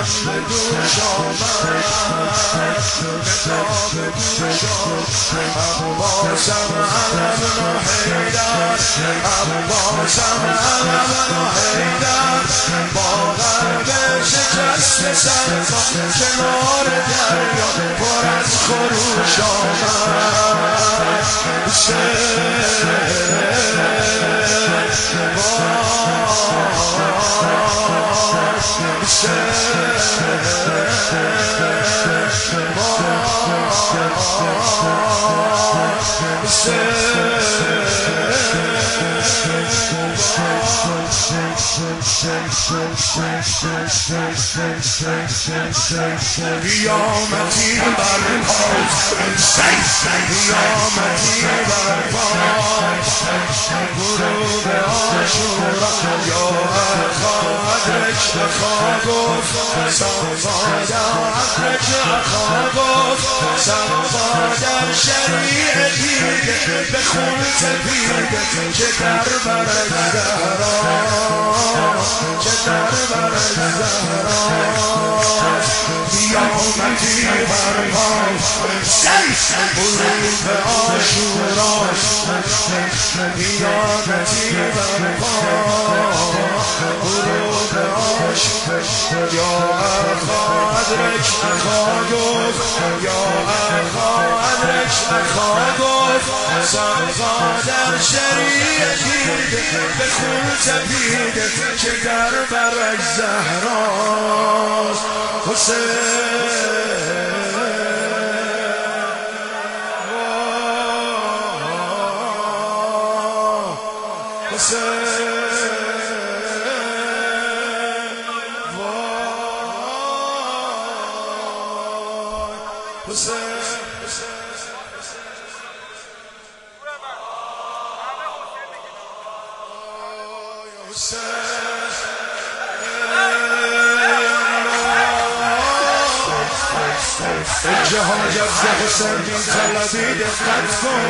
به دوش آمد نگاه به دوش آمد عباسم علم حیدر عباسم علم حیدر با غرب شکست سرما کنار دریا پر از خروش آمد قیامتی برپاست قیامتی برپاست غروب عاشورا یا اخا ادرک اخا گفت سواد ادرک اخا گفت سواد در شریعتی به خون تپیده که در بر زهرا که در بر زهرا قیامتی برپاست غروب عاشورا قیامتی برپاست غروب عاشورا یا اخا ادرک اخا گفت یا اخا ادرک اخا گفت سواد در شریعتی به خون تپیده که در برک زهراست جهاجت ز حسین بین طلبی دقت کن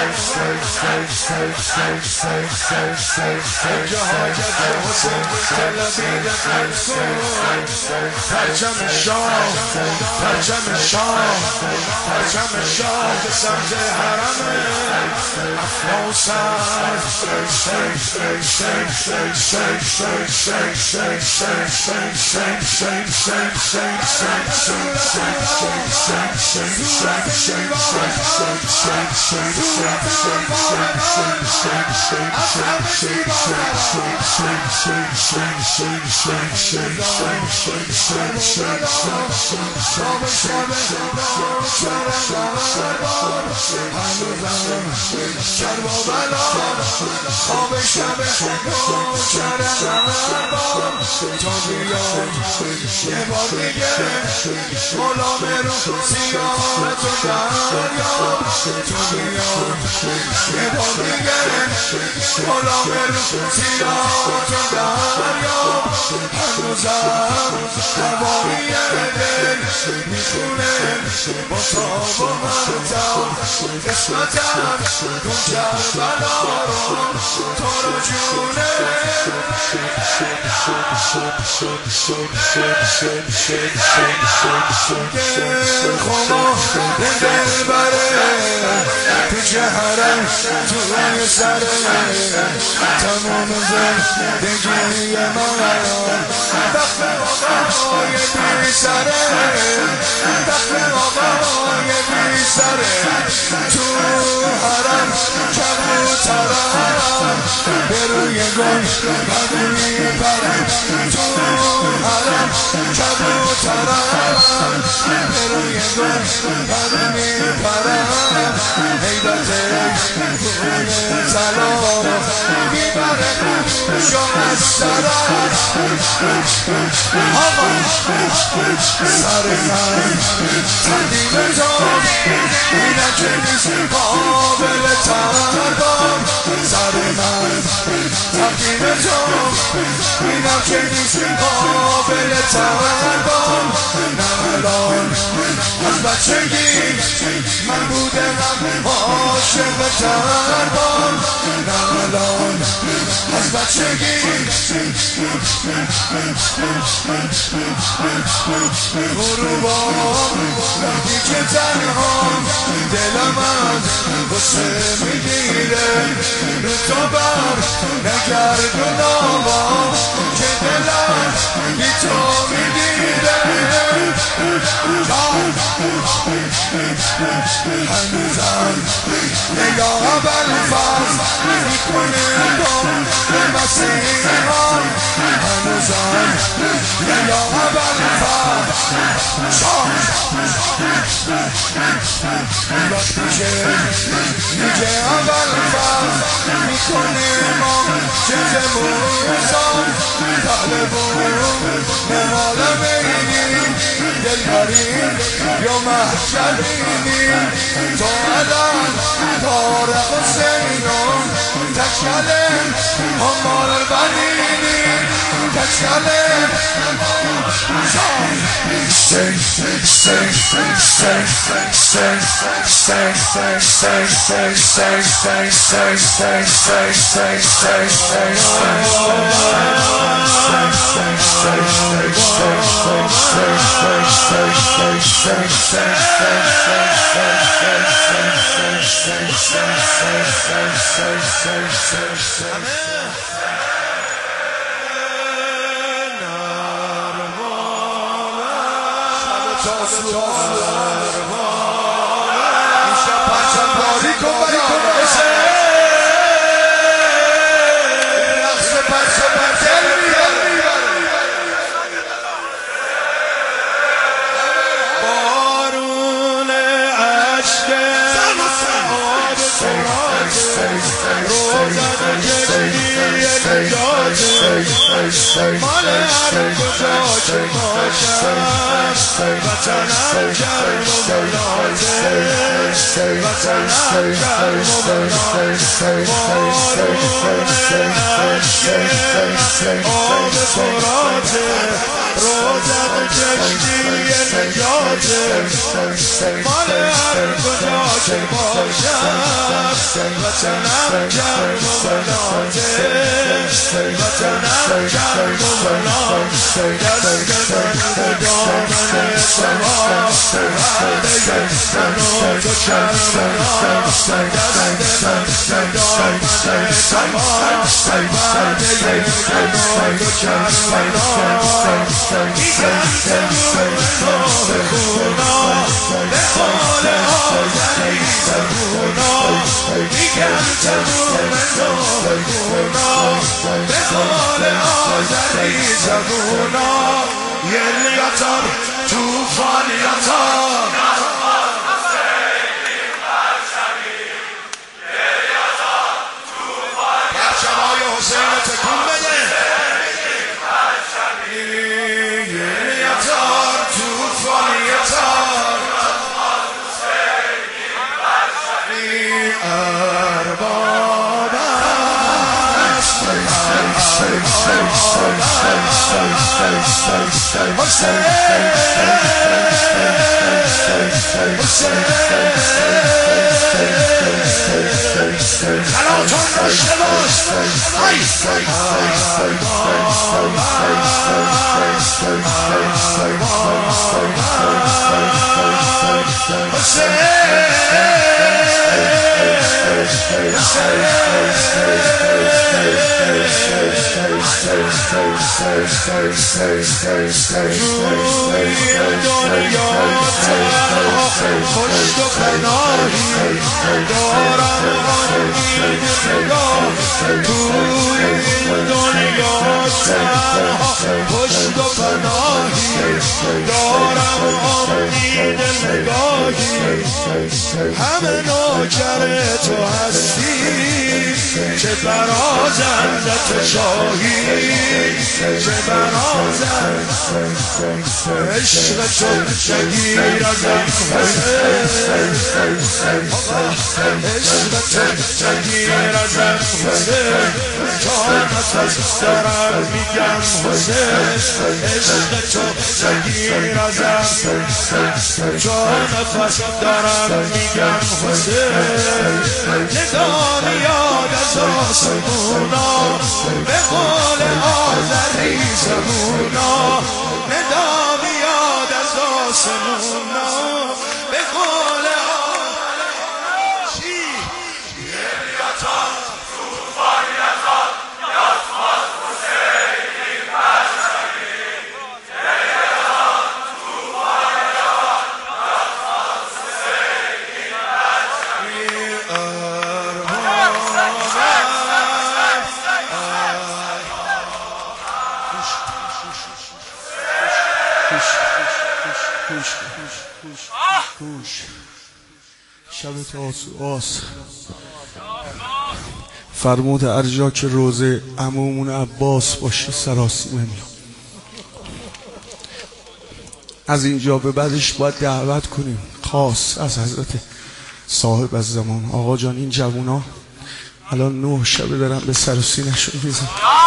جهاجت ز حسین بین طلبی دقت کن پرچم شاه پرچم شاه پرچم شاه به سمت حرم افغانستان جهرم تو روی سره تمام زندگی من دخل آقای بی سره دخل آقای بی سره تو حرم کبوترم به روی گل بدوی پرم تو حرم کبوترم به روی گل بدوی پرم حیبت خون سلام میبره شما سرم آقا سر من تندیم تو اینه که نیست قابل تربام سر من تندیم تو اینه که نیست قابل تربام نمالان از بچگی من بودم عاشق تربام نمالان از بچگی غروبا وقتی که تنها دلم از غصه میگیره رو تو بر نگردون آقا که دلم بی تو میگیره هنوزم نگاه بلفظ میکنه با مسیحان هنوزم نگاه بلفظ وقتی که میگه اول فرد میکنه ما چه موزان طالبون نمال بینی دلبرین یا محشرینی تو الان تارق حسینون تکلم همال بنینی تکلم مال هر کجا که باشم وطنم گرم و منازه وطنم گرم و منازه آب فراته روزن کشتی نجاته مال هر کجا که باشم وطنم گرم و منازه وطنم گرم و منازه دست من به دامن سما وعده من و تو کرم منازه دست من به دامن سما وعده من و تو کرم منازه میگم تموم نام خونا به حال آزنی زبونا میگم تموم نام خونا به حال آزنی زبونا یلیاتر توفانیاتر پرچمای حسین تکون بده یلیاتر توفانیاتر ارباب کلاتون داشته باش خوش و پناهی دارم امید نگاه توی این دنیا تنها خوش و پناهی دارم امید نگاهی همه نوکر تو هستی چه برازندت شاهی چه برازند عشق تو شگیر ازم عشق تو شگیر ازم تا نفس دارم میگم حسین عشق تو شگیر بگیر ازم جان خواست دارم میگم حسین ندا میاد از آسمونا به قول آذری زبونا ندا میاد از آسمونا به قول چی؟ یلیاتا توفان یزاد یزماز حسینی مشهدی یلیاتا توفان یزاد یزماز حسینی مشهدی شب تاسوعاست فرمود ارجا که روزه عمومون عباس باشه سراسیمه میام. از اینجا به بعدش باید دعوت کنیم خاص از حضرت صاحب از زمان. آقا جان این جوونا الان 9 شبه دارن به سر و سینه‌شون میزن،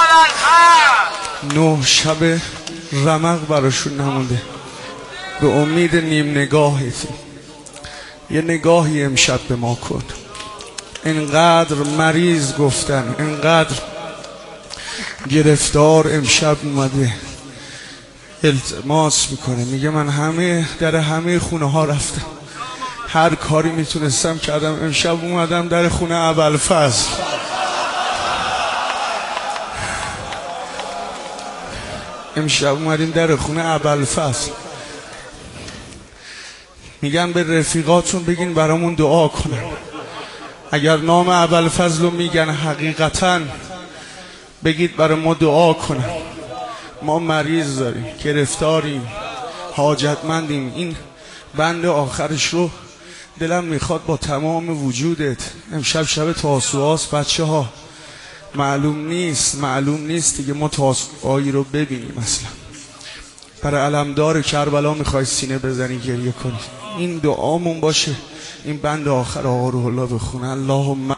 9 شب رمق براشون نمونده. به امید نیم نگاهیتی یه نگاهی امشب به ما کن. اینقدر مریض گفتن، اینقدر گرفتار امشب اومده التماس میکنه، میگه من در همه خونه ها رفتم، هر کاری میتونستم کردم، امشب اومدم در خونه ابوالفضل. امشب اومدیم در خونه ابوالفضل. میگن به رفیقاتون بگین برامون دعا کنن. اگر نام ابوالفضل رو میگن حقیقتا بگید برای ما دعا کنن. ما مریض داریم، گرفتاریم، حاجتمندیم. این بند آخرش رو دلم میخواد با تمام وجودت. امشب شب تاسوعاست بچه ها، معلوم نیست دیگه ما تاسوعایی رو ببینیم. اصلا برای علمدار کربلا میخوای سینه بزنی گریه کنی. این دعامون باشه. این بند آخر آقا روح الله بخونه. اللهم